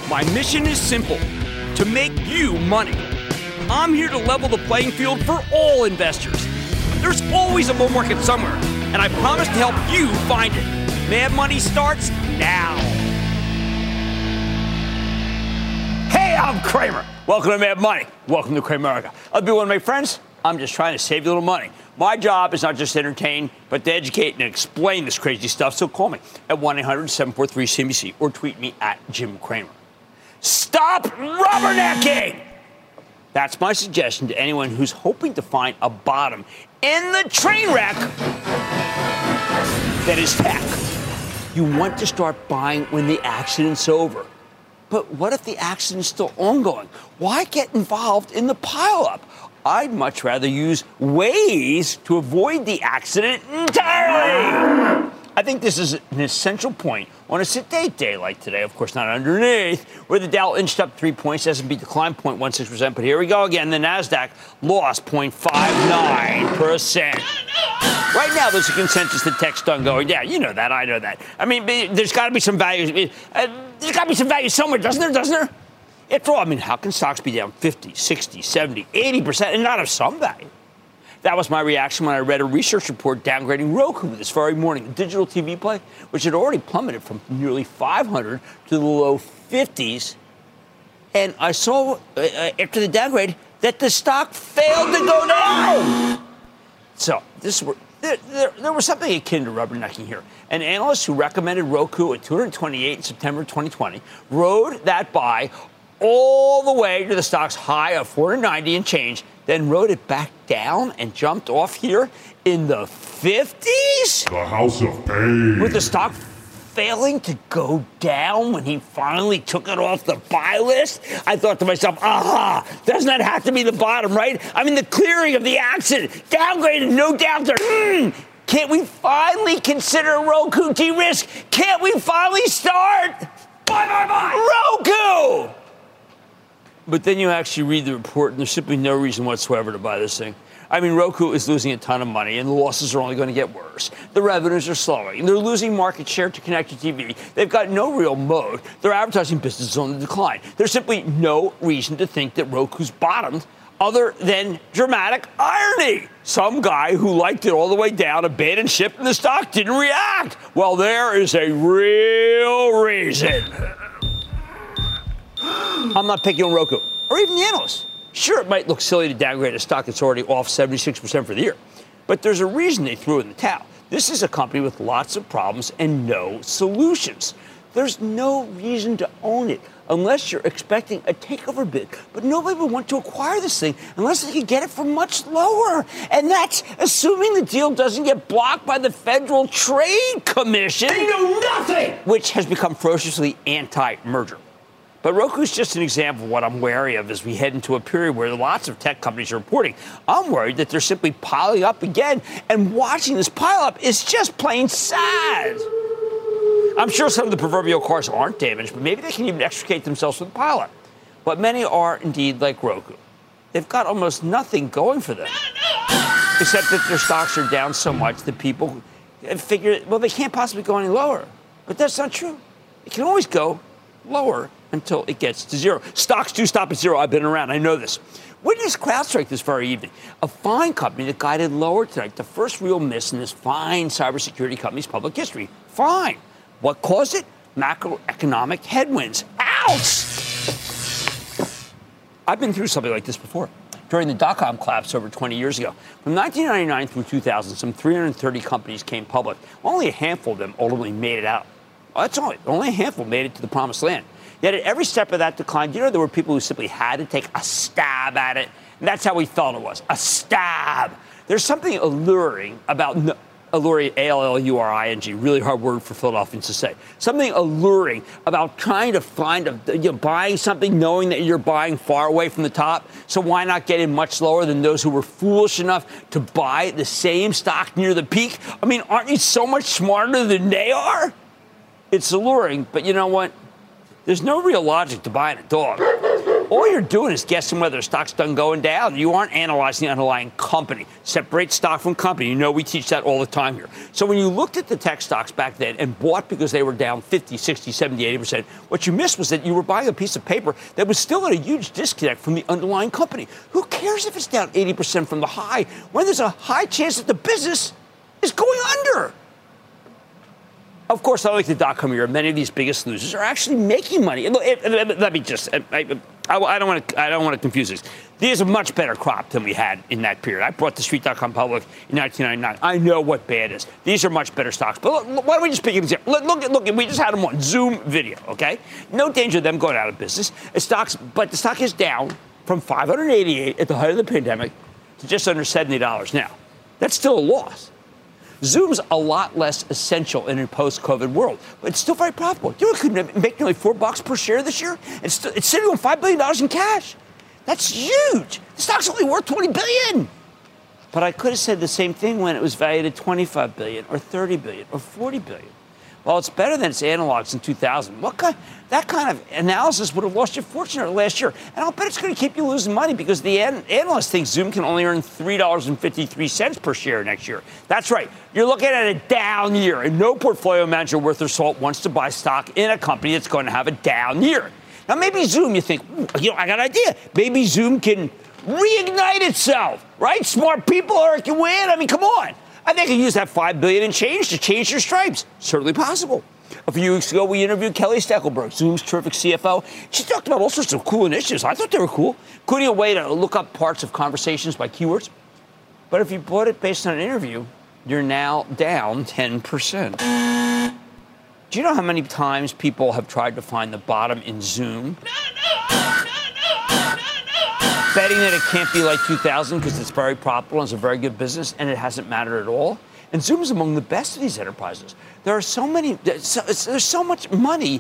My mission is simple: to make you money. I'm here to level the playing field for all investors. There's always a bull market somewhere, and I promise to help you find it. Mad Money starts now. Hey, I'm Cramer. Welcome to Mad Money. Welcome to Cramerica. I'll be one of my friends. I'm just trying to save you a little money. My job is not just to entertain, but to educate and explain this crazy stuff. So call me at 1-800-743-CNBC or tweet me at Jim Cramer. Stop rubbernecking! That's my suggestion to anyone who's hoping to find a bottom in the train wreck that is tech. You want to start buying when the accident's over. But what if the accident's still ongoing? Why get involved in the pileup? I'd much rather use ways to avoid the accident entirely. I think this is an essential point on a sedate day like today. Of course, not underneath, where the Dow inched up 3 points, S&P declined 0.16%. But here we go again. The Nasdaq lost 0.59%. Right now, there's a consensus that tech's done going down. You know that. I know that. I mean, there's got to be some value. There's got to be some value somewhere, doesn't there? After all, I mean, how can stocks be down 50, 60, 70, 80% and not have some value? That was my reaction when I read a research report downgrading Roku this very morning, the digital TV play, which had already plummeted from nearly 500 to the low 50s. And I saw, after the downgrade, that the stock failed to go down. So there was something akin to rubbernecking here. An analyst who recommended Roku at 228 in September 2020 rode that buy all the way to the stock's high of 490 and change, then rode it back down and jumped off here in the 50s? The House of Pain. With the stock failing to go down when he finally took it off the buy list? I thought to myself, aha, doesn't that have to be the bottom, right? I mean, the clearing of the accident, downgraded, no downturn. Can't we finally consider Roku de-risk? Can't we finally start? Buy! Roku! But then you actually read the report, and there's simply no reason whatsoever to buy this thing. I mean, Roku is losing a ton of money, and the losses are only going to get worse. The revenues are slowing. They're losing market share to connected TV. They've got no real moat. Their advertising business is on the decline. There's simply no reason to think that Roku's bottomed other than dramatic irony. Some guy who liked it all the way down abandoned ship, and the stock didn't react. Well, there is a real reason. I'm not picking on Roku, or even the analysts. Sure, it might look silly to downgrade a stock that's already off 76% for the year, but there's a reason they threw in the towel. This is a company with lots of problems and no solutions. There's no reason to own it unless you're expecting a takeover bid. But nobody would want to acquire this thing unless they could get it for much lower. And that's assuming the deal doesn't get blocked by the Federal Trade Commission. They know nothing! Which has become ferociously anti-merger. But Roku's just an example of what I'm wary of as we head into a period where lots of tech companies are reporting. I'm worried that they're simply piling up again, and watching this pile up is just plain sad. I'm sure some of the proverbial cars aren't damaged, but maybe they can even extricate themselves from the pileup. But many are indeed like Roku. They've got almost nothing going for them, except that their stocks are down so much that people figure, well, they can't possibly go any lower. But that's not true. It can always go lower until it gets to zero. Stocks do stop at zero. I've been around. I know this. Witness CrowdStrike this very evening, a fine company that guided lower tonight, the first real miss in this fine cybersecurity company's public history. Fine. What caused it? Macroeconomic headwinds. Ouch! I've been through something like this before. During the dot-com collapse over 20 years ago. From 1999 through 2000, some 330 companies came public. Only a handful of them ultimately made it out. Well, that's only a handful made it to the promised land. Yet at every step of that decline, there were people who simply had to take a stab at it. And that's how we felt it was, a stab. There's something alluring about alluring, A-L-L-U-R-I-N-G, really hard word for Philadelphians to say. Something alluring about trying to find, buying something knowing that you're buying far away from the top. So why not get in much lower than those who were foolish enough to buy the same stock near the peak? I mean, aren't you so much smarter than they are? It's alluring, but you know what? There's no real logic to buying a dog. all you're doing is guessing whether a stock's done going down. You aren't analyzing the underlying company. Separate stock from company. You know we teach that all the time here. So when you looked at the tech stocks back then and bought because they were down 50, 60, 70, 80%, what you missed was that you were buying a piece of paper that was still at a huge disconnect from the underlying company. Who cares if it's down 80% from the high when there's a high chance that the business is going under? Of course, I like the dot-com era. Many of these biggest losers are actually making money. Let me just, I don't want to confuse this. There's a much better crop than we had in that period. I brought the Street.com public in 1999. I know what bad is. These are much better stocks. But look, why don't we just pick an example? Look, we just had them on Zoom video, okay? No danger of them going out of business. But the stock is down from $588 at the height of the pandemic to just under $70 now. That's still a loss. Zoom's a lot less essential in a post-COVID world, but it's still very profitable. You know, it could make nearly $4 per share this year. It's sitting on $5 billion in cash. That's huge. The stock's only worth $20 billion. But I could have said the same thing when it was valued at $25 billion or $30 billion or $40 billion. Well, it's better than its analogs in 2000. That kind of analysis would have lost your fortune last year. And I'll bet it's going to keep you losing money because the analysts think Zoom can only earn $3.53 per share next year. That's right. You're looking at a down year, and no portfolio manager worth their salt wants to buy stock in a company that's going to have a down year. Now, maybe Zoom, you think, I got an idea. Maybe Zoom can reignite itself, right? Smart people can win. I mean, come on. I think they could use that $5 billion and change to change their stripes. Certainly possible. A few weeks ago, we interviewed Kelly Steckelberg, Zoom's terrific CFO. She talked about all sorts of cool initiatives. I thought they were cool, including a way to look up parts of conversations by keywords. But if you bought it based on an interview, you're now down 10%. Do you know how many times people have tried to find the bottom in Zoom? Betting that it can't be like 2000 because it's very profitable and it's a very good business, and it hasn't mattered at all. And Zoom is among the best of these enterprises. There are so many. There's so much money.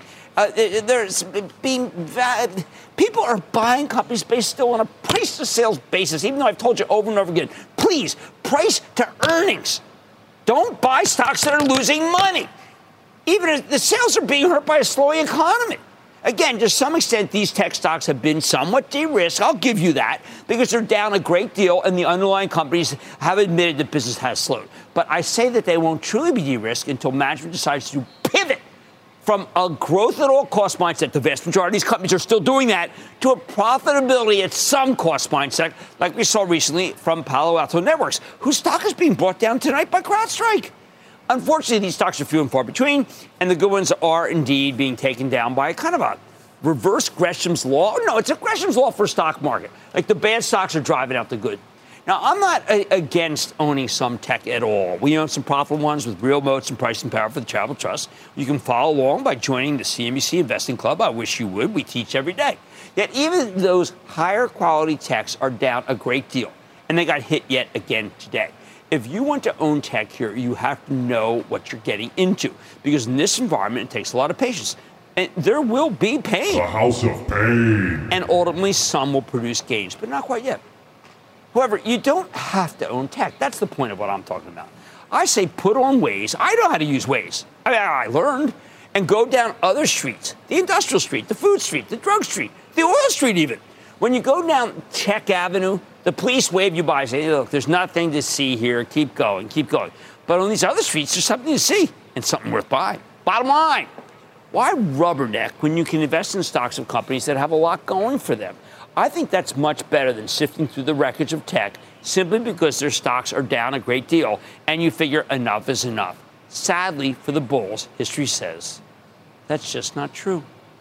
People are buying companies based still on a price-to-sales basis. Even though I've told you over and over again, please, price to earnings. Don't buy stocks that are losing money. Even if the sales are being hurt by a slowing economy. Again, to some extent, these tech stocks have been somewhat de-risked. I'll give you that, because they're down a great deal, and the underlying companies have admitted that business has slowed. But I say that they won't truly be de-risked until management decides to pivot from a growth at all cost mindset, the vast majority of these companies are still doing that, to a profitability at some cost mindset, like we saw recently from Palo Alto Networks, whose stock is being brought down tonight by CrowdStrike. Unfortunately, these stocks are few and far between, and the good ones are indeed being taken down by kind of a reverse Gresham's law. No, it's a Gresham's law for stock market. Like the bad stocks are driving out the good. Now, I'm not against owning some tech at all. We own some profitable ones with real moats and pricing power for the Travel Trust. You can follow along by joining the CNBC Investing Club. I wish you would. We teach every day. Yet even those higher quality techs are down a great deal, and they got hit yet again today. If you want to own tech here, you have to know what you're getting into, because in this environment, it takes a lot of patience. And there will be pain. The house of pain. And ultimately, some will produce gains, but not quite yet. However, you don't have to own tech. That's the point of what I'm talking about. I say put on Waze. I know how to use Waze. I learned. And go down other streets, the industrial street, the food street, the drug street, the oil street even. When you go down Tech Avenue, the police wave you by and say, hey, look, there's nothing to see here. Keep going, keep going. But on these other streets, there's something to see and something worth buying. Bottom line, why rubberneck when you can invest in stocks of companies that have a lot going for them? I think that's much better than sifting through the wreckage of tech simply because their stocks are down a great deal and you figure enough is enough. Sadly, for the bulls, history says that's just not true.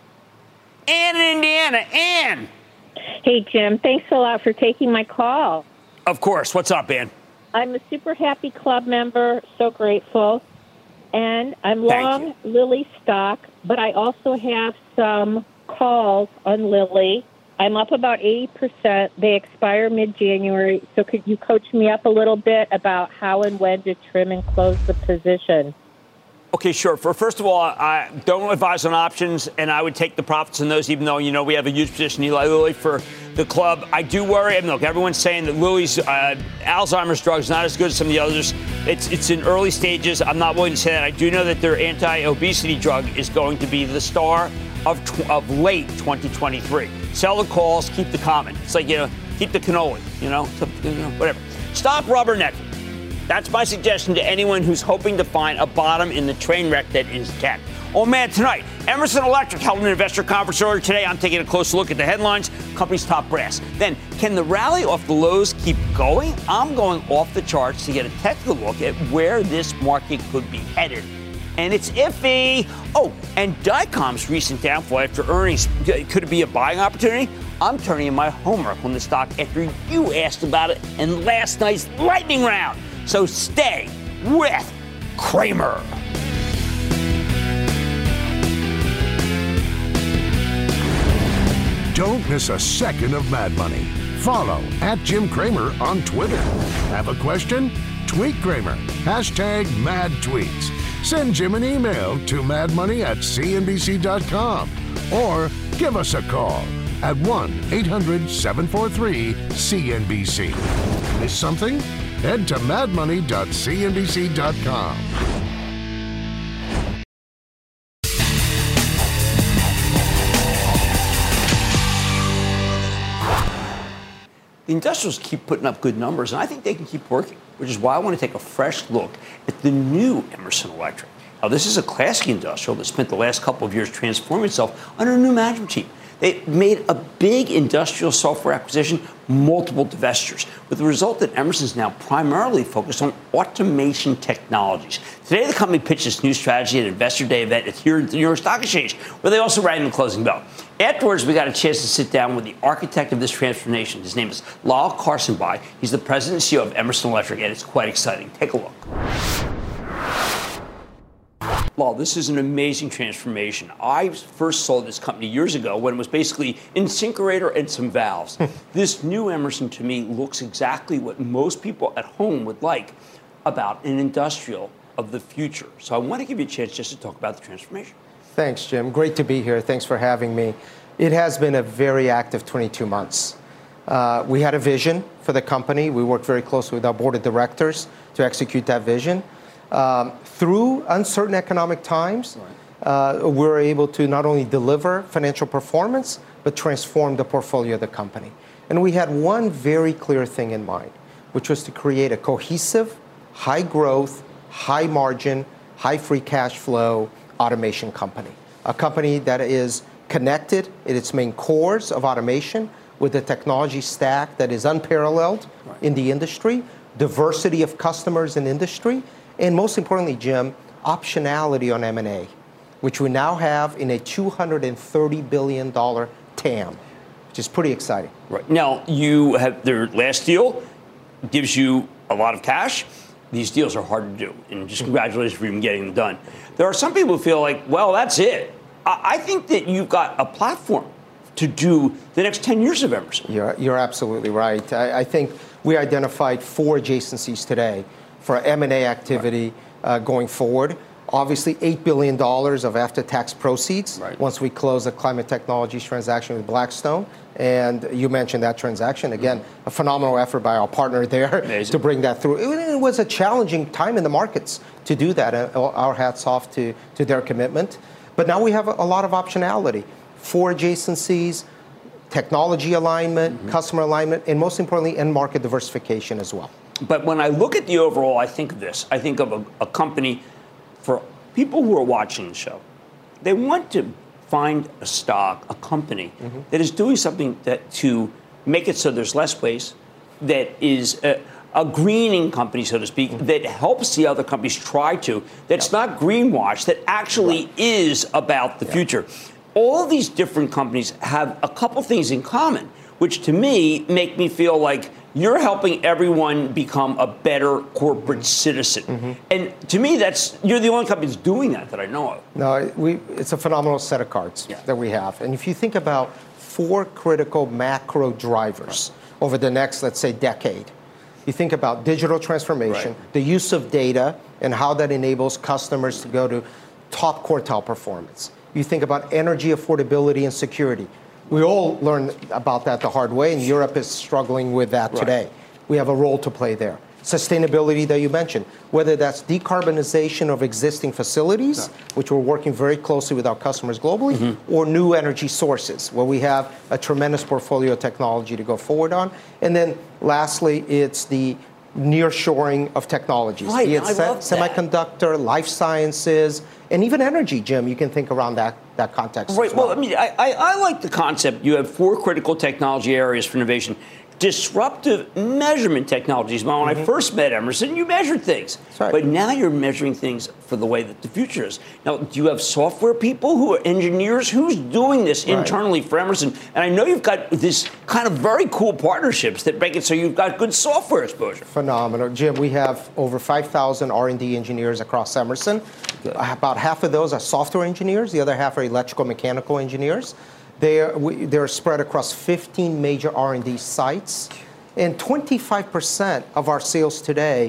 Ann in Indiana. Ann. Hey, Jim. Thanks a lot for taking my call. Of course. What's up, Ann? I'm a super happy club member. So grateful. And I'm long Lilly stock, but I also have some calls on Lilly. I'm up about 80%. They expire mid-January. So could you coach me up a little bit about how and when to trim and close the position? Okay, sure. First of all, I don't advise on options, and I would take the profits in those, even though, you know, we have a huge position in Eli Lilly for the club. I do worry. And look, everyone's saying that Lilly's Alzheimer's drug is not as good as some of the others. It's in early stages. I'm not willing to say that. I do know that their anti-obesity drug is going to be the star of late 2023. Sell the calls, keep the comment. It's like, keep the cannoli, whatever. Stop rubbernecking. That's my suggestion to anyone who's hoping to find a bottom in the train wreck that is tech. Oh, man, tonight, Emerson Electric held an investor conference earlier today. I'm taking a closer look at the headlines, company's top brass. Then, can the rally off the lows keep going? I'm going off the charts to get a technical look at where this market could be headed. And it's iffy. Oh, and Dycom's recent downfall after earnings, could it be a buying opportunity? I'm turning in my homework on the stock after you asked about it in last night's lightning round. So stay with Cramer. Don't miss a second of Mad Money. Follow @Jim Cramer on Twitter. Have a question? Tweet Cramer. #MadTweets. Send Jim an email to madmoney@cnbc.com or give us a call at 1-800-743-CNBC. Miss something? Head to madmoney.cnbc.com. The industrials keep putting up good numbers, and I think they can keep working, which is why I want to take a fresh look at the new Emerson Electric. Now, this is a classic industrial that spent the last couple of years transforming itself under a new management team. They made a big industrial software acquisition, multiple divestitures, with the result that Emerson is now primarily focused on automation technologies. Today, the company pitched its new strategy at an Investor Day event here at the New York Stock Exchange, where they also rang the closing bell. Afterwards, we got a chance to sit down with the architect of this transformation. His name is Lal Karsanbhai. He's the president and CEO of Emerson Electric, and it's quite exciting. Take a look. Lal, this is an amazing transformation. I first saw this company years ago when it was basically InSinkErator and some valves. This new Emerson, to me, looks exactly what most people at home would like about an industrial of the future. So I want to give you a chance just to talk about the transformation. Thanks, Jim. Great to be here. Thanks for having me. It has been a very active 22 months. We had a vision for the company. We worked very closely with our board of directors to execute that vision. Through uncertain economic times, we're able to not only deliver financial performance, but transform the portfolio of the company. And we had one very clear thing in mind, which was to create a cohesive, high growth, high margin, high free cash flow automation company. A company that is connected in its main cores of automation with a technology stack that is unparalleled in the industry, diversity of customers in industry, and most importantly, Jim, optionality on M&A, which we now have in a $230 billion TAM, which is pretty exciting. Right. Now, you have their last deal gives you a lot of cash. These deals are hard to do, and just congratulations for even getting them done. There are some people who feel like, well, that's it. I think that you've got a platform to do the next 10 years of Emerson. You're absolutely right. I think we identified 4 adjacencies today for M&A activity going forward. Obviously, $8 billion of after-tax proceeds once we close the Climate Technologies transaction with Blackstone. And you mentioned that transaction. Again, a phenomenal effort by our partner there to bring that through. It was a challenging time in the markets to do that. Our hats off to their commitment. But now we have a lot of optionality. 4 adjacencies, technology alignment, customer alignment, and most importantly, end market diversification as well. But when I look at the overall, I think of this. I think of a company, for people who are watching the show, they want to find a stock, a company that is doing something to make it so there's less waste, that is a greening company, so to speak, that helps the other companies try to, that's not greenwash, that actually is about the future. All these different companies have a couple things in common, which to me make me feel like you're helping everyone become a better corporate citizen. And to me, you're the only company that's doing that I know of. No, it's a phenomenal set of cards that we have. And if you think about 4 critical macro drivers over the next, let's say, decade, you think about digital transformation, the use of data, and how that enables customers to go to top quartile performance. You think about energy affordability and security. We all learned about that the hard way, and Europe is struggling with that today. We have a role to play there. sustainability that you mentioned, whether that's decarbonization of existing facilities, which we're working very closely with our customers globally, or new energy sources, where we have a tremendous portfolio of technology to go forward on. And then lastly, it's the nearshoring of technologies. Right, Be it I love semiconductor, life sciences, and even energy, Jim. You can think around that context. Right. As well. Well, I mean, I like the concept. You have 4 critical technology areas for innovation. Disruptive measurement technologies. When I first met Emerson, you measured things. Right. But now you're measuring things for the way that the future is. Now, do you have software people who are engineers? Who's doing this internally for Emerson? And I know you've got this kind of very cool partnerships that make it so you've got good software exposure. Phenomenal. Jim, we have over 5,000 R&D engineers across Emerson. Good. About half of those are software engineers. The other half are electrical mechanical engineers. They're spread across 15 major R&D sites. And 25% of our sales today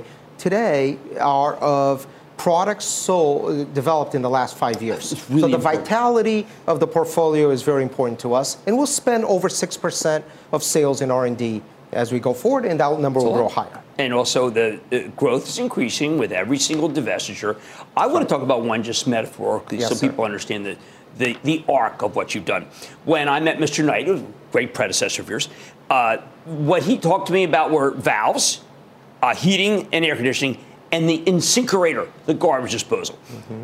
are of products developed in the last 5 years. Really so the important. vitality of the portfolio is very important to us. And we'll spend over 6% of sales in R&D as we go forward, and that number will grow higher. And also the growth is increasing with every single divestiture. I want to talk about one just metaphorically so people understand the arc of what you've done. When I met Mr. Knight, who was a great predecessor of yours, what he talked to me about were valves, heating and air conditioning, and the incinerator, the garbage disposal.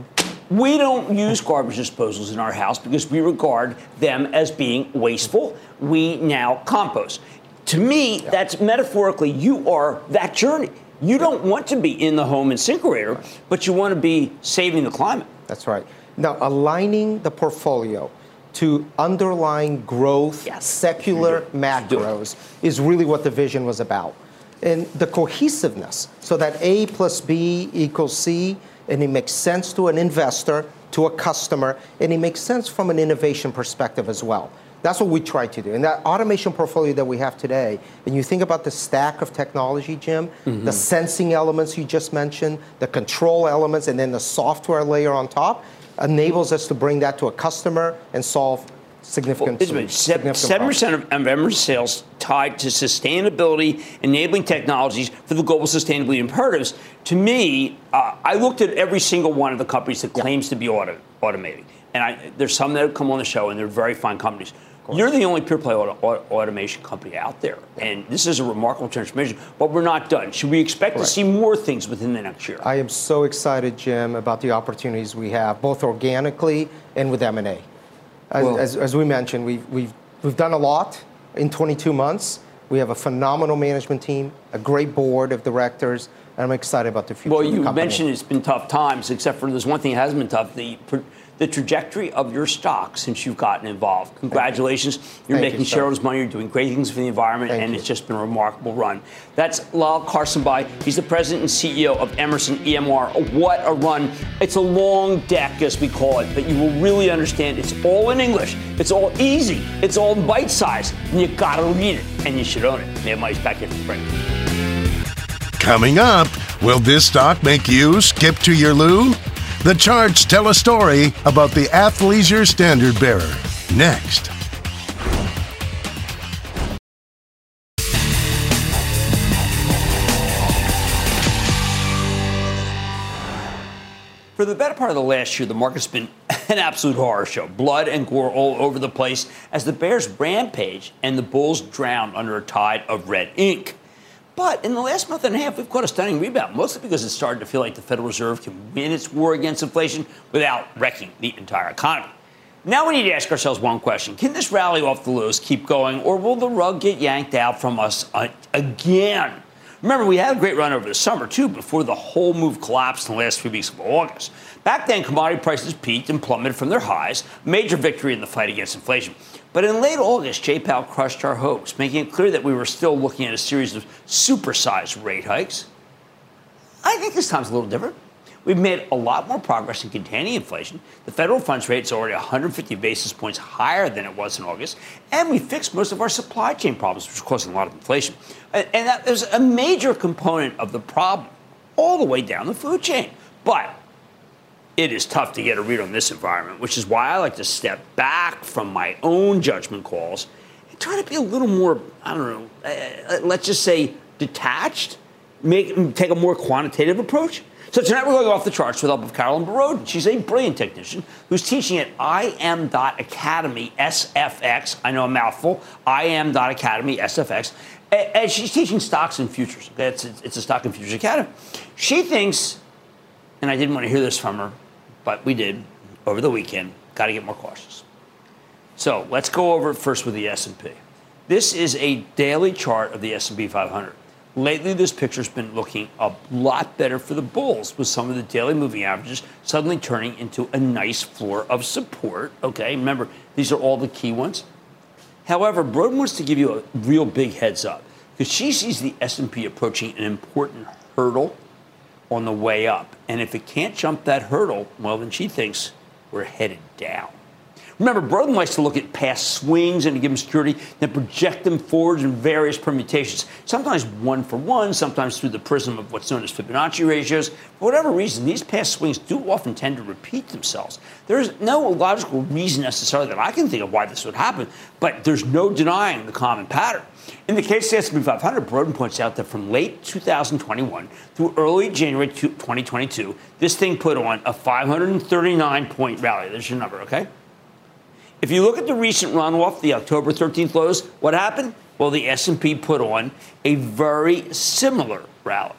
We don't use garbage disposals in our house because we regard them as being wasteful. We now compost. To me, that's metaphorically, you are that journey. You don't want to be in the home incinerator, but you want to be saving the climate. That's right. Now, aligning the portfolio to underlying growth, secular macros, is really what the vision was about. And the cohesiveness, so that A plus B equals C, and it makes sense to an investor, to a customer, and it makes sense from an innovation perspective as well. That's what we try to do. And that automation portfolio that we have today, and you think about the stack of technology, Jim, the sensing elements you just mentioned, the control elements, and then the software layer on top, enables us to bring that to a customer and solve significant solutions. 7% of Emerson sales tied to sustainability, enabling technologies for the global sustainability imperatives. To me, I looked at every single one of the companies that claims to be automating. And there's some that have come on the show, and they're very fine companies. You're the only pure-play automation company out there. And this is a remarkable transformation, but we're not done. Should we expect to see more things within the next year? I am so excited, Jim, about the opportunities we have, both organically and with M&A. As we mentioned, we've done a lot in 22 months. We have a phenomenal management team, a great board of directors, and I'm excited about the future of the company. Well, you mentioned it's been tough times, except for there's one thing that hasn't been tough, the trajectory of your stock since you've gotten involved. Congratulations. You're making shareholders money. You're doing great things for the environment, and it's just been a remarkable run. That's Lal Karsanbhai. He's the president and CEO of Emerson EMR. What a run. It's a long deck, as we call it, but you will really understand it's all in English. It's all easy. It's all bite-sized, and you got to read it, and you should own it. Nate Mike's back in for the break. Coming up, will this stock make you skip to your loo? The charts tell a story about the athleisure standard bearer. Next. For the better part of the last year, the market's been an absolute horror show. Blood and gore all over the place as the bears rampage and the bulls drown under a tide of red ink. But in the last month and a half, we've caught a stunning rebound, mostly because it's starting to feel like the Federal Reserve can win its war against inflation without wrecking the entire economy. Now we need to ask ourselves one question. Can this rally off the lows keep going, or will the rug get yanked out from us again? Remember, we had a great run over the summer, too, before the whole move collapsed in the last 3 weeks of August. Back then, commodity prices peaked and plummeted from their highs, major victory in the fight against inflation. But in late August, Jay Powell crushed our hopes, making it clear that we were still looking at a series of supersized rate hikes. I think this time's a little different. We've made a lot more progress in containing inflation. The federal funds rate is already 150 basis points higher than it was in August, and we fixed most of our supply chain problems, which are causing a lot of inflation. And that was a major component of the problem, all the way down the food chain. But it is tough to get a read on this environment, which is why I like to step back from my own judgment calls and try to be a little more, let's just say, detached take a more quantitative approach? So tonight we're going off the charts with the help of Carolyn Baroden. She's a brilliant technician who's teaching at IM.Academy SFX. I know a mouthful. IM.Academy SFX. And she's teaching stocks and futures. Okay? It's a stock and futures academy. She thinks, and I didn't want to hear this from her, but we did over the weekend, got to get more cautious. So let's go over it first with the S&P. This is a daily chart of the S&P 500. Lately, this picture's been looking a lot better for the bulls, with some of the daily moving averages suddenly turning into a nice floor of support. Okay, remember, these are all the key ones. However, Baroden wants to give you a real big heads up because she sees the S&P approaching an important hurdle on the way up. And if it can't jump that hurdle, well, then she thinks we're headed down. Remember, Baroden likes to look at past swings and to give them security, then project them forward in various permutations, sometimes one for one, sometimes through the prism of what's known as Fibonacci ratios. For whatever reason, these past swings do often tend to repeat themselves. There's no logical reason necessarily that I can think of why this would happen, but there's no denying the common pattern. In the case of the S&P 500, Baroden points out that from late 2021 through early January 2022, this thing put on a 539-point rally. There's your number, okay? If you look at the recent run-off, the October 13th lows, what happened? Well, the S&P put on a very similar rally.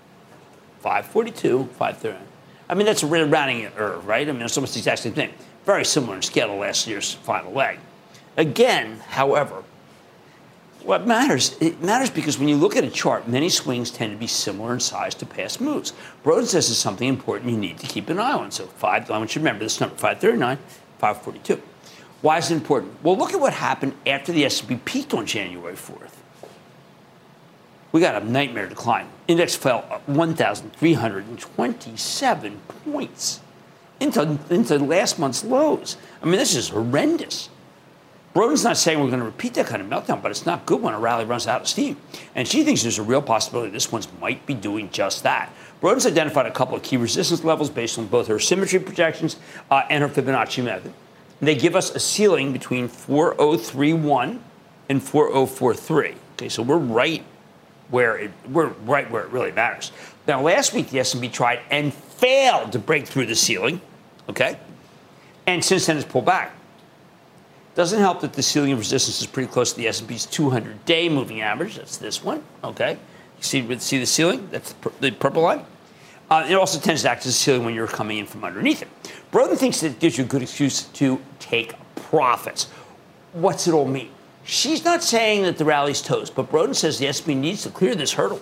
542, 539. I mean, that's a rounding error, right? I mean, it's almost the exact same thing. Very similar in scale to last year's final leg. Again, however, what matters? It matters because when you look at a chart, many swings tend to be similar in size to past moves. Baroden says there's something important you need to keep an eye on. So I want you to remember this number, 539, 542. Why is it important? Well, look at what happened after the S&P peaked on January 4th. We got a nightmare decline. Index fell 1,327 points into last month's lows. I mean, this is horrendous. Baroden's not saying we're going to repeat that kind of meltdown, but it's not good when a rally runs out of steam. And she thinks there's a real possibility this one might be doing just that. Baroden's identified a couple of key resistance levels based on both her symmetry projections and her Fibonacci method. They give us a ceiling between 4031 and 4043. Okay, so we're right where it really matters. Now, last week the S&P tried and failed to break through the ceiling. Okay, and since then it's pulled back. Doesn't help that the ceiling of resistance is pretty close to the S&P's 200-day moving average. That's this one. Okay, you see the ceiling? That's the purple line. It also tends to act as a ceiling when you're coming in from underneath it. Baroden thinks that it gives you a good excuse to take profits. What's it all mean? She's not saying that the rally's toast, but Baroden says the S&P needs to clear this hurdle.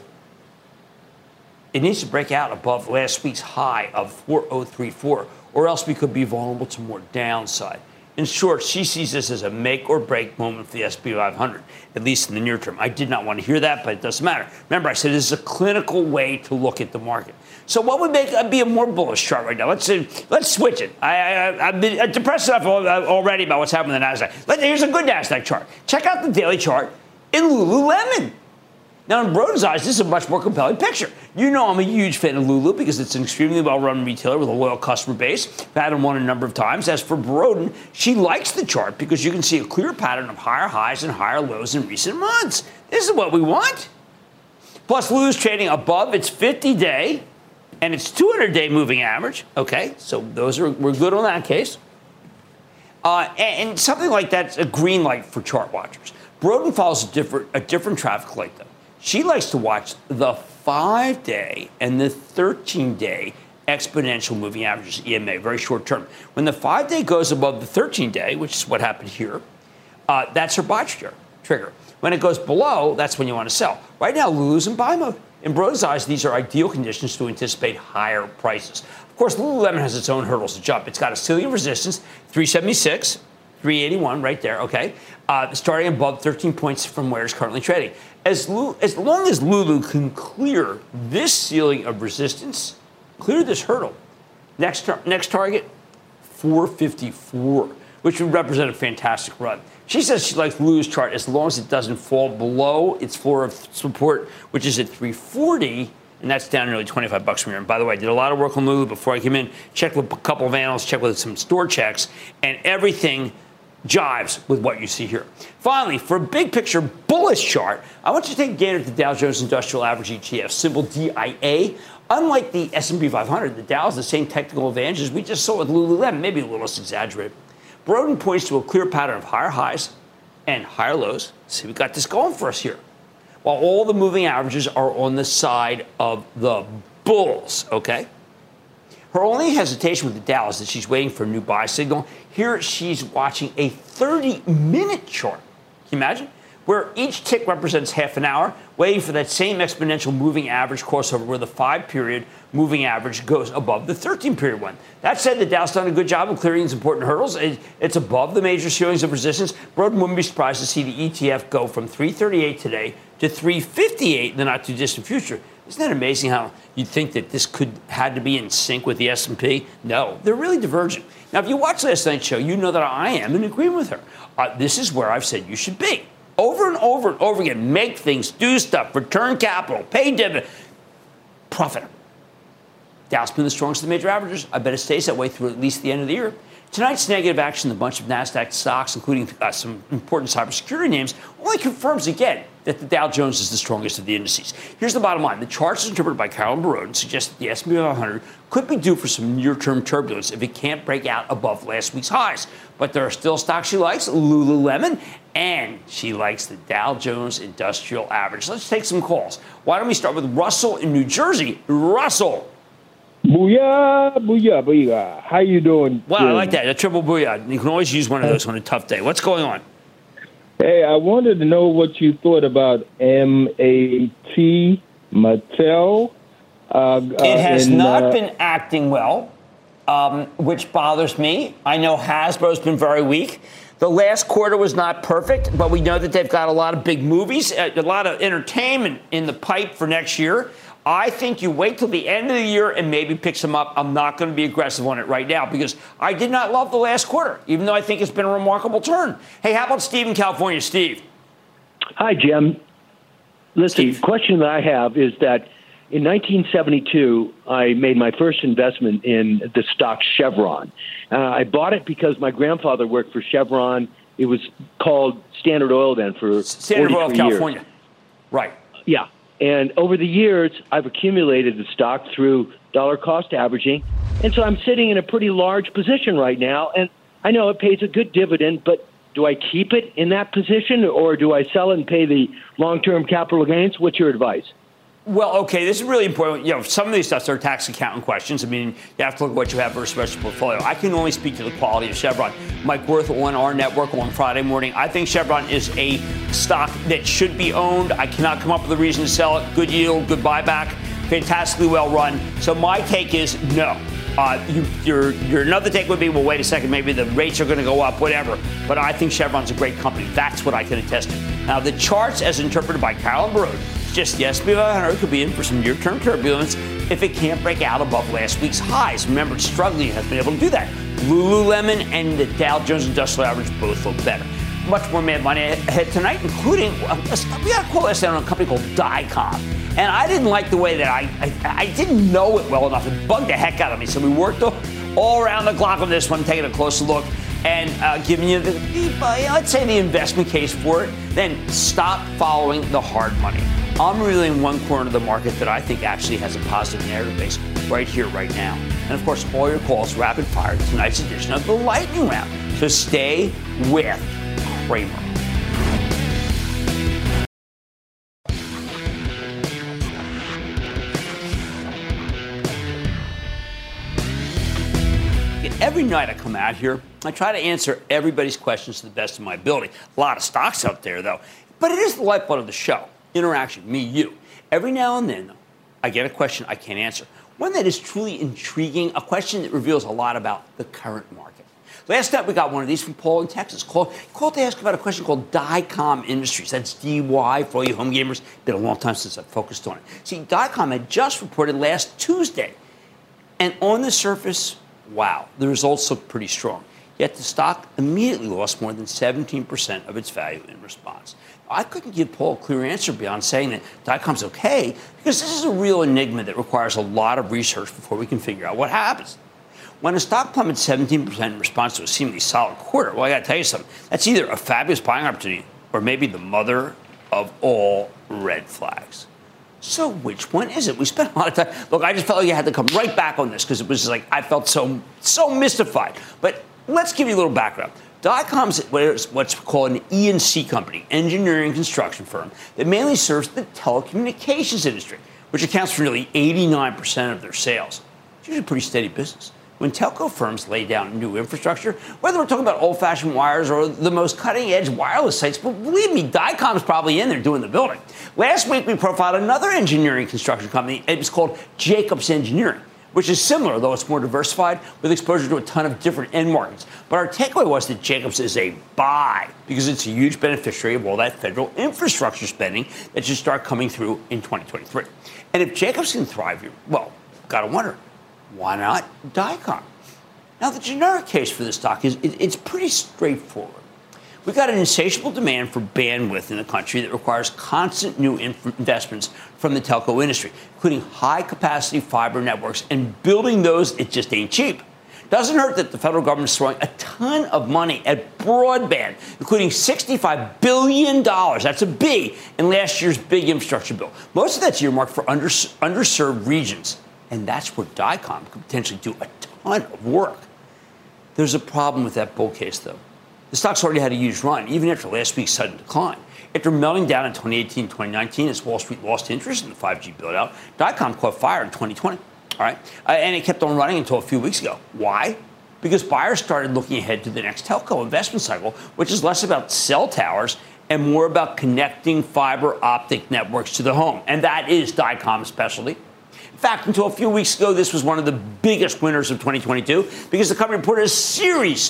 It needs to break out above last week's high of 4034, or else we could be vulnerable to more downside. In short, she sees this as a make-or-break moment for the S&P 500, at least in the near term. I did not want to hear that, but it doesn't matter. Remember, I said this is a clinical way to look at the market. So what would be a more bullish chart right now? Let's switch it. I've been depressed enough already about what's happening in the NASDAQ. Here's a good NASDAQ chart. Check out the daily chart in Lululemon. Now, in Baroden's eyes, this is a much more compelling picture. You know I'm a huge fan of Lulu because it's an extremely well-run retailer with a loyal customer base. I've had them on a number of times. As for Baroden, she likes the chart because you can see a clear pattern of higher highs and higher lows in recent months. This is what we want. Plus, Lulu's trading above its 50-day and its 200-day moving average. Okay, so we're good on that case. And something like that's a green light for chart watchers. Baroden follows a different traffic light, though. She likes to watch the 5-day and the 13-day exponential moving averages, EMA, very short term. When the 5-day goes above the 13-day, which is what happened here, that's her buy trigger. When it goes below, that's when you want to sell. Right now, Lulu's in buy mode. In Baroden's eyes, these are ideal conditions to anticipate higher prices. Of course, Lululemon has its own hurdles to jump. It's got a ceiling of resistance, 376, 381 right there, okay, starting above 13 points from where it's currently trading. As long as Lulu can clear this ceiling of resistance, clear this hurdle, next target, 454, which would represent a fantastic run. She says she likes Lulu's chart as long as it doesn't fall below its floor of support, which is at 340, and that's down nearly $25 from here. And by the way, I did a lot of work on Lulu before I came in, checked with a couple of analysts, checked with some store checks, and everything jives with what you see here. Finally, for a big picture bullish chart, I want you to take a gander at the Dow Jones Industrial Average ETF, symbol DIA. Unlike the S&P 500, the Dow has the same technical advantages we just saw with Lululemon, maybe a little less exaggerated. Broden points to a clear pattern of higher highs and higher lows. See, we got this going for us here. While all the moving averages are on the side of the bulls, okay? Her only hesitation with the Dow is that she's waiting for a new buy signal. Here she's watching a 30-minute chart. Can you imagine? Where each tick represents half an hour, waiting for that same exponential moving average crossover where the 5-period moving average goes above the 13-period one. That said, the Dow's done a good job of clearing these important hurdles. It's above the major ceilings of resistance. Broden wouldn't be surprised to see the ETF go from 338 today to 358 in the not-too-distant future. Isn't that amazing how you'd think that this had to be in sync with the S&P? No, they're really divergent. Now, if you watched last night's show, you know that I am in agreement with her. This is where I've said you should be. Over and over and over again, make things, do stuff, return capital, pay dividend, profit. Dow's been the strongest of the major averages. I bet it stays that way through at least the end of the year. Tonight's negative action in a bunch of NASDAQ stocks, including some important cybersecurity names, only confirms again that the Dow Jones is the strongest of the indices. Here's the bottom line. The charts interpreted by Carolyn Broden suggest that the S&P 500 could be due for some near-term turbulence if it can't break out above last week's highs. But there are still stocks she likes, Lululemon, and she likes the Dow Jones Industrial Average. Let's take some calls. Why don't we start with Russell in New Jersey? Russell. Booyah, booyah, booyah. How you doing? Wow, I like that. A triple booyah. You can always use one of those on a tough day. What's going on? Hey, I wanted to know what you thought about MAT, Mattel. It has not been acting well, which bothers me. I know Hasbro's been very weak. The last quarter was not perfect, but we know that they've got a lot of big movies, a lot of entertainment in the pipe for next year. I think you wait till the end of the year and maybe pick some up. I'm not going to be aggressive on it right now because I did not love the last quarter, even though I think it's been a remarkable turn. Hey, how about Steve in California? Steve. Hi, Jim. Listen, Steve. The question that I have is that in 1972, I made my first investment in the stock Chevron. I bought it because my grandfather worked for Chevron. It was called Standard Oil then for Standard Oil of California. Years. Right. Yeah. And over the years, I've accumulated the stock through dollar cost averaging. And so I'm sitting in a pretty large position right now. And I know it pays a good dividend, but do I keep it in that position or do I sell it and pay the long-term capital gains? What's your advice? Well, okay, this is really important. You know, some of these stuff are tax accountant questions. I mean, you have to look at what you have versus the rest of your portfolio. I can only speak to the quality of Chevron. Mike Wirth on our network on Friday morning. I think Chevron is a stock that should be owned. I cannot come up with a reason to sell it. Good yield, good buyback, fantastically well run. So my take is no. Your another take would be, well, wait a second, maybe the rates are going to go up, whatever. But I think Chevron's a great company. That's what I can attest to. Now, the charts as interpreted by Carolyn Broden, just the S&P 500 could be in for some near-term turbulence if it can't break out above last week's highs. Remember, it's struggling, it has been able to do that. Lululemon and the Dow Jones Industrial Average both look better. Much more Mad Money ahead tonight, including, we got a call last night on a company called Dycom. And I didn't like the way that I didn't know it well enough. It bugged the heck out of me. So we worked all around the clock on this one, taking a closer look and giving you let's say the investment case for it. Then stop following the hard money. I'm really in one corner of the market that I think actually has a positive narrative base right here, right now. And of course, all your calls rapid fire to tonight's edition of the Lightning Round. So stay with Cramer. Every night I come out here, I try to answer everybody's questions to the best of my ability. A lot of stocks out there, though. But it is the lifeblood of the show. Interaction, me, you. Every now and then, though, I get a question I can't answer. One that is truly intriguing, a question that reveals a lot about the current market. Last night, we got one of these from Paul in Texas. Called to ask about a question called Dycom Industries. That's DY for all you home gamers. Been a long time since I've focused on it. See, Dycom had just reported last Tuesday. And on the surface, wow, the results look pretty strong. Yet the stock immediately lost more than 17% of its value in response. I couldn't give Paul a clear answer beyond saying that Dycom's okay, because this is a real enigma that requires a lot of research before we can figure out what happens. when a stock plummets 17% in response to a seemingly solid quarter, well, I got to tell you something. That's either a fabulous buying opportunity or maybe the mother of all red flags. So which one is it? We spent a lot of time. Look, I just felt like you had to come right back on this because it was like I felt so mystified. But let's give you a little background. Dycom's what's called an E&C company, engineering construction firm, that mainly serves the telecommunications industry, which accounts for nearly 89% of their sales. It's usually a pretty steady business. When telco firms lay down new infrastructure, whether we're talking about old-fashioned wires or the most cutting-edge wireless sites, but believe me, Dycom's probably in there doing the building. Last week, we profiled another engineering construction company. It was called Jacobs Engineering, which is similar, though it's more diversified, with exposure to a ton of different end markets. But our takeaway was that Jacobs is a buy because it's a huge beneficiary of all that federal infrastructure spending that should start coming through in 2023. And if Jacobs can thrive here, well, gotta wonder, why not Dycom? Now, the generic case for this stock is it's pretty straightforward. We've got an insatiable demand for bandwidth in the country that requires constant new investments from the telco industry, including high-capacity fiber networks, and building those, it just ain't cheap. Doesn't hurt that the federal government is throwing a ton of money at broadband, including $65 billion, that's a B, in last year's big infrastructure bill. Most of that's earmarked for underserved regions. And that's where Dycom could potentially do a ton of work. There's a problem with that bull case, though. The stock's already had a huge run, even after last week's sudden decline. After melting down in 2018 and 2019 as Wall Street lost interest in the 5G build-out, Dycom caught fire in 2020. All right? And it kept on running until a few weeks ago. Why? Because buyers started looking ahead to the next telco investment cycle, which is less about cell towers and more about connecting fiber optic networks to the home. And that is Dycom's specialty. In fact, until a few weeks ago, this was one of the biggest winners of 2022 because the company reported a series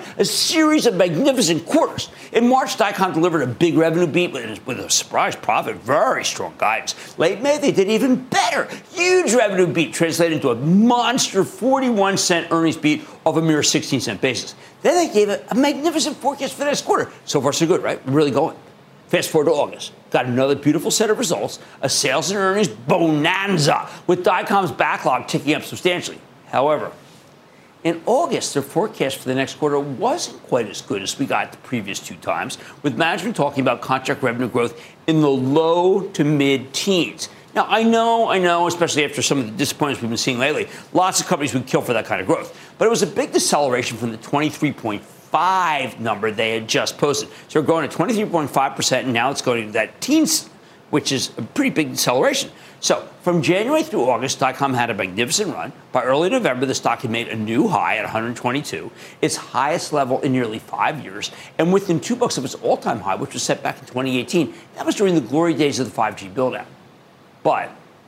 of magnificent quarters. In March, Dycom delivered a big revenue beat with a surprise profit, very strong guidance. Late May, they did even better. Huge revenue beat translated into a monster 41-cent earnings beat of a mere 16-cent basis. Then they gave a magnificent forecast for the next quarter. So far, so good, right? Really going. Fast forward to August. Got another beautiful set of results, a sales and earnings bonanza, with Dycom's backlog ticking up substantially. However, in August, their forecast for the next quarter wasn't quite as good as we got the previous two times, with management talking about contract revenue growth in the low to mid-teens. Now, I know, especially after some of the disappointments we've been seeing lately, lots of companies would kill for that kind of growth. But it was a big deceleration from the 23.5 number they had just posted. So we're going at 23.5%, and now it's going to that teens, which is a pretty big deceleration. So from January through August, Dycom had a magnificent run. By early November, the stock had made a new high at 122, its highest level in nearly 5 years, and within $2 of its all-time high, which was set back in 2018. That was during the glory days of the 5G build-out. But,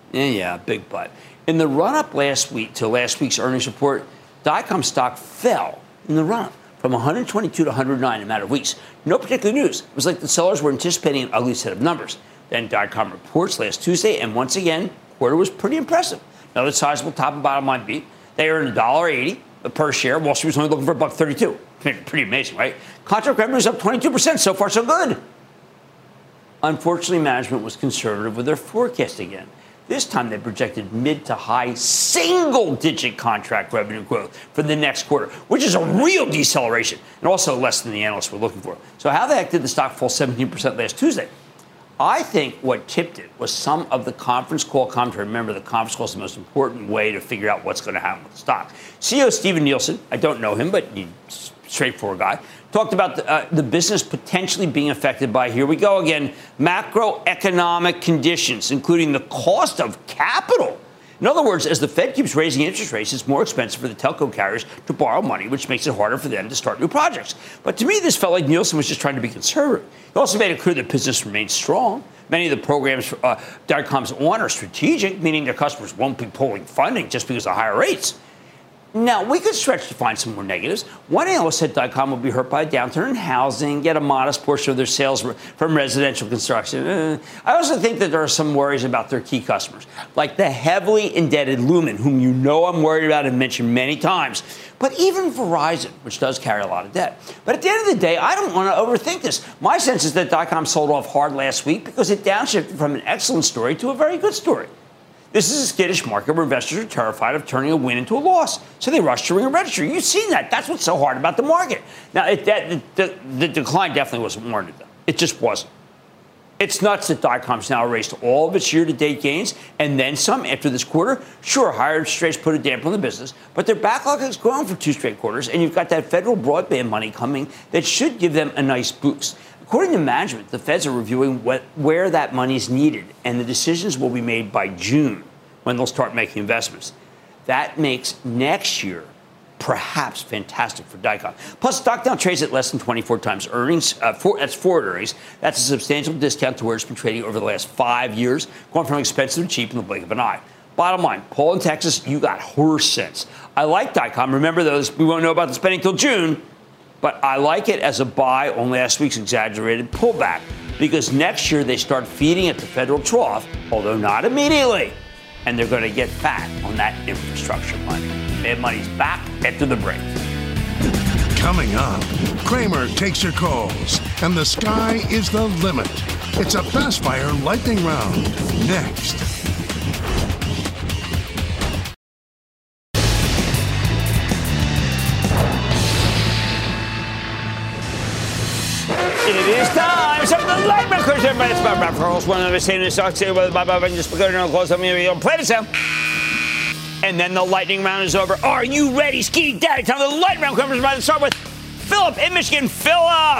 big but. In the run-up last week to last week's earnings report, Dycom stock fell in the run-up from 122 to 109 in a matter of weeks. No particular news. It was like the sellers were anticipating an ugly set of numbers. Then Dycom reports last Tuesday, and once again, quarter was pretty impressive. Another sizable top and bottom line beat. They earned $1.80 per share. Wall Street was only looking for $1.32. Pretty amazing, right? Contract revenue is up 22%. So far, so good. Unfortunately, management was conservative with their forecast again. This time, they projected mid to high single-digit contract revenue growth for the next quarter, which is a real deceleration and also less than the analysts were looking for. So how the heck did the stock fall 17% last Tuesday? I think what tipped it was some of the conference call commentary. Remember, the conference call is the most important way to figure out what's going to happen with the stock. CEO Steven Nielsen, I don't know him, but he's a straightforward guy, talked about the business potentially being affected by, here we go again, macroeconomic conditions, including the cost of capital. In other words, as the Fed keeps raising interest rates, it's more expensive for the telco carriers to borrow money, which makes it harder for them to start new projects. But to me, this felt like Nielsen was just trying to be conservative. He also made it clear that business remains strong. Many of the programs Dycom's on are strategic, meaning their customers won't be pulling funding just because of higher rates. Now, we could stretch to find some more negatives. One analyst said Dycom will be hurt by a downturn in housing, get a modest portion of their sales from residential construction. I also think that there are some worries about their key customers, like the heavily indebted Lumen, whom you know I'm worried about and mentioned many times, but even Verizon, which does carry a lot of debt. But at the end of the day, I don't want to overthink this. My sense is that Dycom sold off hard last week because it downshifted from an excellent story to a very good story. This is a skittish market where investors are terrified of turning a win into a loss. So they rush to ring a register. You've seen that. That's what's so hard about the market. Now, the decline definitely wasn't warranted, though. It just wasn't. It's nuts that Dycom's now erased all of its year-to-date gains and then some after this quarter. Sure, higher interest rates put a damper on the business, but their backlog has grown for 2 straight quarters, and you've got that federal broadband money coming that should give them a nice boost. According to management, the Feds are reviewing where that money is needed, and the decisions will be made by June when they'll start making investments. That makes next year perhaps fantastic for Dycom. Plus, stock now trades at less than 24 times earnings. That's forward earnings. That's a substantial discount to where it's been trading over the last 5 years, going from expensive to cheap in the blink of an eye. Bottom line, Paul in Texas, you got horse sense. I like Dycom. Remember those, we won't know about the spending till June, but I like it as a buy on last week's exaggerated pullback because next year they start feeding at the federal trough, although not immediately, and they're going to get fat on that infrastructure money. And money's back after the break. Coming up, Cramer takes your calls, and the sky is the limit. It's a fast fire lightning round. Next. It is time. Some of the lightning round. Everybody, it's about Ralph Carlos. One of the same stocks here with my just because you're close. I'm going to play this out. And then the lightning round is over. Are you ready, Ski Daddy? Time the lightning round comes by to start with Philip in Michigan. Philip!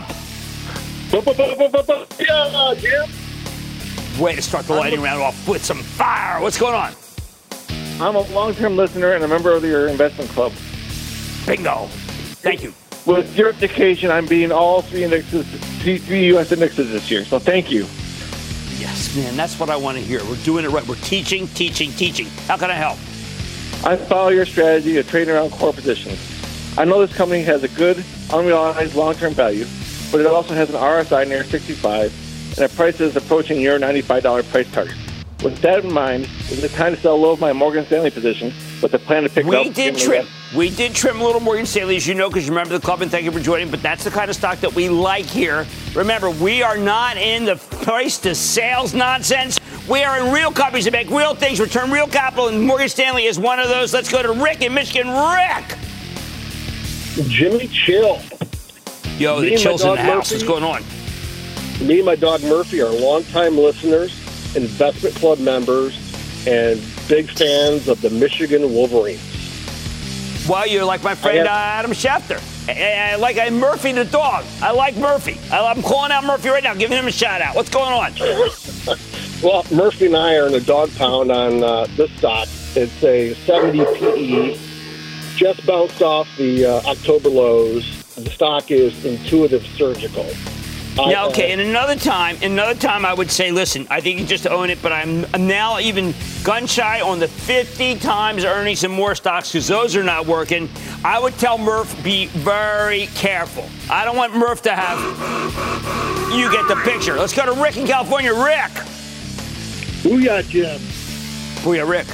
Yeah, Jim. Way to start the lightning round off with some fire. What's going on? I'm a long-term listener and a member of your investment club. Bingo. Thank you. With your education, I'm beating all three U.S. indexes this year, so thank you. Yes, man, that's what I want to hear. We're doing it right. We're teaching. How can I help? I follow your strategy of trading around core positions. I know this company has a good, unrealized long-term value, but it also has an RSI near 65, and a price is approaching your $95 price target. With that in mind, is it time to sell low of my Morgan Stanley position with the plan to pick up? We did trim a little Morgan Stanley, as you know, because you remember the club, and thank you for joining. But that's the kind of stock that we like here. Remember, we are not in the price to sales nonsense. We are in real companies that make real things, return real capital, and Morgan Stanley is one of those. Let's go to Rick in Michigan. Rick! Jimmy, chill. Yo, the chill's in the house. What's going on? Me and my dog Murphy are longtime listeners, investment club members, and big fans of the Michigan Wolverines. Well, you're like my friend Adam Schefter. I like Murphy the dog. I like Murphy. I'm calling out Murphy right now, giving him a shout out. What's going on? Well, Murphy and I are in a dog pound on this stock. It's a 70 PE, just bounced off the October lows. The stock is Intuitive Surgical. Now, okay, in another time, I would say, listen, I think you just own it, but I'm now even gun shy on the 50 times earnings and more stocks because those are not working. I would tell Murph, be very careful. I don't want Murph to have, you get the picture. Let's go to Rick in California. Rick. Booyah, Jim. Booyah, Rick.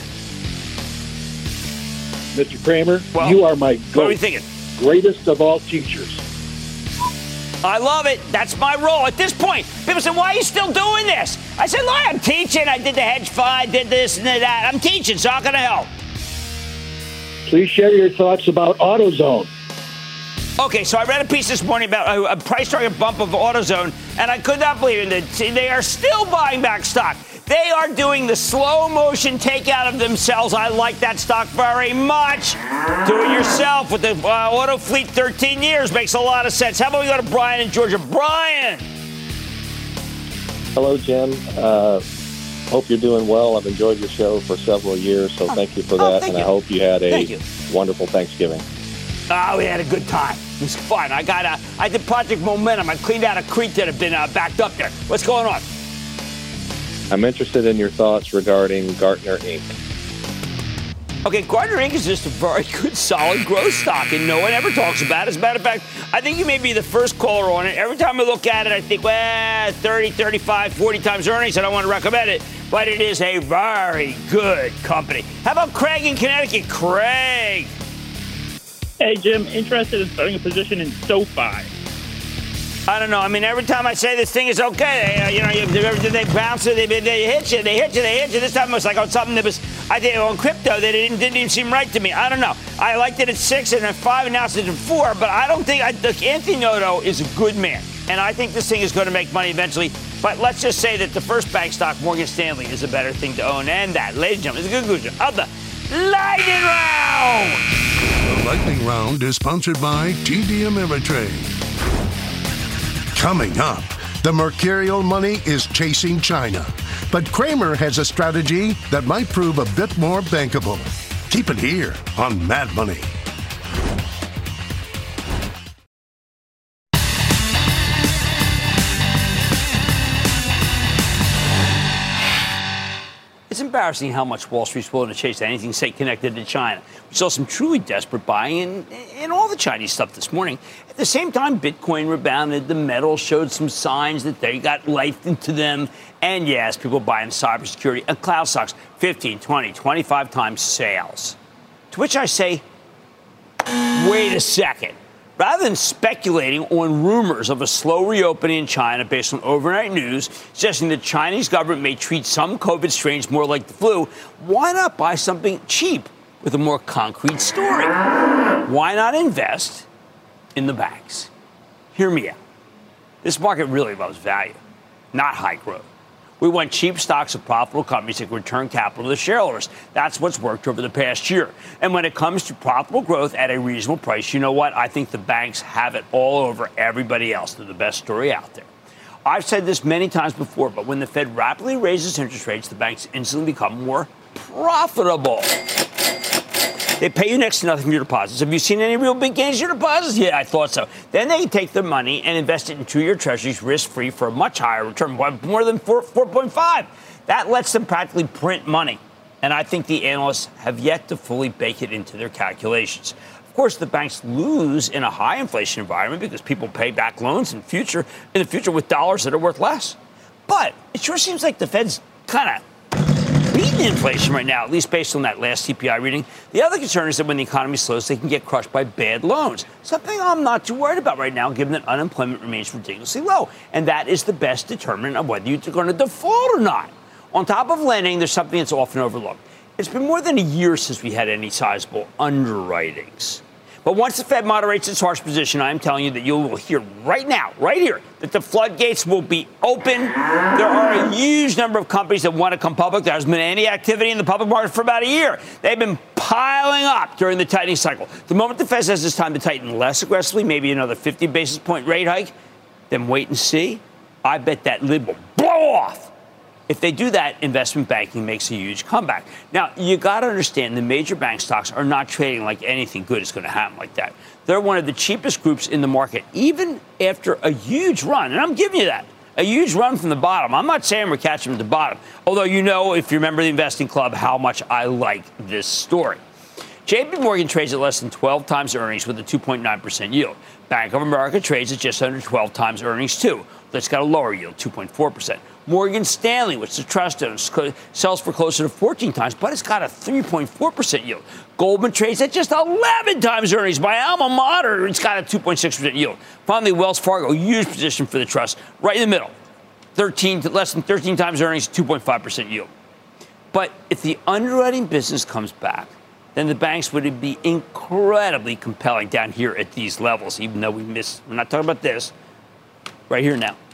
Mr. Cramer, well, you are my what are we thinking? Greatest of all teachers. I love it. That's my role. At this point, people say, why are you still doing this? I said, look, I'm teaching. I did the hedge fund, I did this and that. I'm teaching, so how can I help? Please share your thoughts about AutoZone. Okay, so I read a piece this morning about a price target bump of AutoZone, and I could not believe it. They are still buying back stock. They are doing the slow motion takeout of themselves. I like that stock very much. Do it yourself with the auto fleet 13 years. Makes a lot of sense. How about we go to Brian in Georgia? Brian! Hello, Jim. Hope you're doing well. I've enjoyed your show for several years, so thank you for that. And I hope you had a wonderful Thanksgiving. Oh, we had a good time. It was fun. I did Project Momentum. I cleaned out a creek that had been backed up there. What's going on? I'm interested in your thoughts regarding Gartner, Inc. Okay, Gartner Inc. is just a very good, solid growth stock, and no one ever talks about it. As a matter of fact, I think you may be the first caller on it. Every time I look at it, I think, well, 30, 35, 40 times earnings. I don't want to recommend it, but it is a very good company. How about Craig in Connecticut? Craig. Hey, Jim, interested in starting a position in SoFi. I don't know. I mean, every time I say this thing is okay, they bounce it, they hit you. This time it was like on something that was, I think, on crypto that it didn't even seem right to me. I don't know. I liked it at 6 and at 5, and now it's at 4. But I don't think Anthony Noto is a good man, and I think this thing is going to make money eventually. But let's just say that the first bank stock, Morgan Stanley, is a better thing to own, and that, ladies and gentlemen, is a conclusion of the Lightning Round. The Lightning Round is sponsored by TD Ameritrade. Coming up, the mercurial money is chasing China. But Cramer has a strategy that might prove a bit more bankable. Keep it here on Mad Money. It's embarrassing how much Wall Street's willing to chase anything, say, connected to China. We saw some truly desperate buying in all the Chinese stuff this morning. At the same time, Bitcoin rebounded. The metals showed some signs that they got life into them. And yes, people buying cybersecurity and cloud stocks, 15, 20, 25 times sales. To which I say, wait a second. Rather than speculating on rumors of a slow reopening in China based on overnight news suggesting the Chinese government may treat some COVID strains more like the flu, why not buy something cheap with a more concrete story? Why not invest in the banks? Hear me out. This market really loves value, not high growth. We want cheap stocks of profitable companies that can return capital to the shareholders. That's what's worked over the past year. And when it comes to profitable growth at a reasonable price, you know what? I think the banks have it all over everybody else. They're the best story out there. I've said this many times before, but when the Fed rapidly raises interest rates, the banks instantly become more profitable. They pay you next to nothing for your deposits. Have you seen any real big gains in your deposits? Yeah, I thought so. Then they take their money and invest it in 2-year treasuries risk-free for a much higher return, more than 4.5. That lets them practically print money. And I think the analysts have yet to fully bake it into their calculations. Of course, the banks lose in a high inflation environment because people pay back loans in the future with dollars that are worth less. But it sure seems like the Fed's kind of beating inflation right now, at least based on that last CPI reading. The other concern is that when the economy slows, they can get crushed by bad loans. Something I'm not too worried about right now, given that unemployment remains ridiculously low. And that is the best determinant of whether you're going to default or not. On top of lending, there's something that's often overlooked. It's been more than a year since we had any sizable underwritings. But once the Fed moderates its harsh position, I am telling you that you will hear right now, right here, that the floodgates will be open. There are a huge number of companies that want to come public. There hasn't been any activity in the public market for about a year. They've been piling up during the tightening cycle. The moment the Fed says it's time to tighten less aggressively, maybe another 50 basis point rate hike, then wait and see. I bet that lid will blow off. If they do that, investment banking makes a huge comeback. Now, you got to understand the major bank stocks are not trading like anything good is going to happen like that. They're one of the cheapest groups in the market, even after a huge run. And I'm giving you that, a huge run from the bottom. I'm not saying we're catching them at the bottom, although you know, if you remember the Investing Club, how much I like this story. J.P. Morgan trades at less than 12 times earnings with a 2.9% yield. Bank of America trades at just under 12 times earnings, too. That's got a lower yield, 2.4%. Morgan Stanley, which the trust owns, sells for closer to 14 times, but it's got a 3.4% yield. Goldman trades at just 11 times earnings. My alma mater, it's got a 2.6% yield. Finally, Wells Fargo, huge position for the trust, right in the middle. Less than 13 times earnings, 2.5% yield. But if the underwriting business comes back, then the banks would be incredibly compelling down here at these levels, even though we're not talking about this, right here now.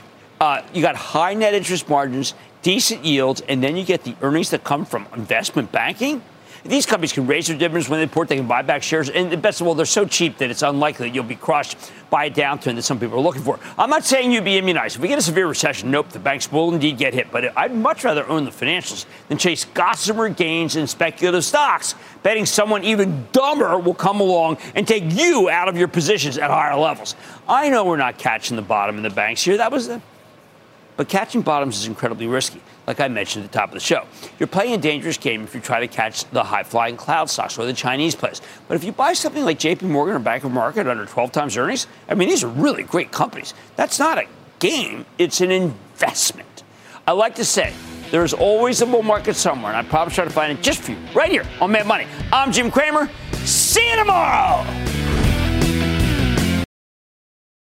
You got high net interest margins, decent yields, and then you get the earnings that come from investment banking. These companies can raise their dividends when they report. They can buy back shares. And best of all, they're so cheap that it's unlikely that you'll be crushed by a downturn that some people are looking for. I'm not saying you'd be immunized. If we get a severe recession, nope, the banks will indeed get hit. But I'd much rather own the financials than chase gossamer gains in speculative stocks, betting someone even dumber will come along and take you out of your positions at higher levels. I know we're not catching the bottom in the banks here. But catching bottoms is incredibly risky, like I mentioned at the top of the show. You're playing a dangerous game if you try to catch the high-flying cloud stocks or the Chinese plays. But if you buy something like J.P. Morgan or Bank of America at under 12 times earnings, I mean, these are really great companies. That's not a game. It's an investment. I like to say there's always a bull market somewhere, and I promise to try to find it just for you right here on Mad Money. I'm Jim Cramer. See you tomorrow.